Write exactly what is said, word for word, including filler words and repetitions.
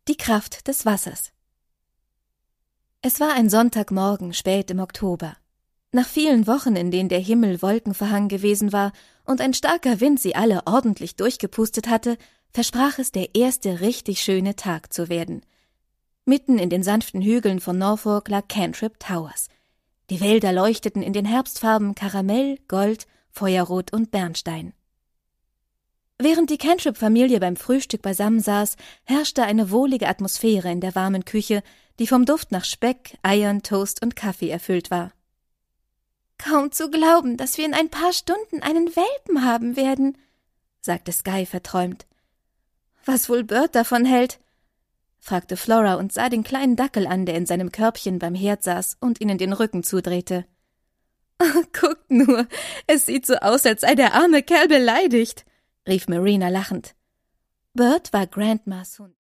Die Kraft des Wassers. Es war ein Sonntagmorgen spät im Oktober. Nach vielen Wochen, in denen der Himmel wolkenverhangen gewesen war und ein starker Wind sie alle ordentlich durchgepustet hatte, versprach es der erste richtig schöne Tag zu werden. Mitten in den sanften Hügeln von Norfolk lag Cantrip Towers. Die Wälder leuchteten in den Herbstfarben Karamell, Gold, Feuerrot und Bernstein. Während die Cantrip-Familie beim Frühstück beisammensaß, herrschte eine wohlige Atmosphäre in der warmen Küche, die vom Duft nach Speck, Eiern, Toast und Kaffee erfüllt war. »Kaum zu glauben, dass wir in ein paar Stunden einen Welpen haben werden«, sagte Skye verträumt. »Was wohl Bert davon hält?« fragte Flora und sah den kleinen Dackel an, der in seinem Körbchen beim Herd saß und ihnen den Rücken zudrehte. »Guckt nur, es sieht so aus, als sei der arme Kerl beleidigt«, rief Marina lachend. Bert war Grandmas Hund.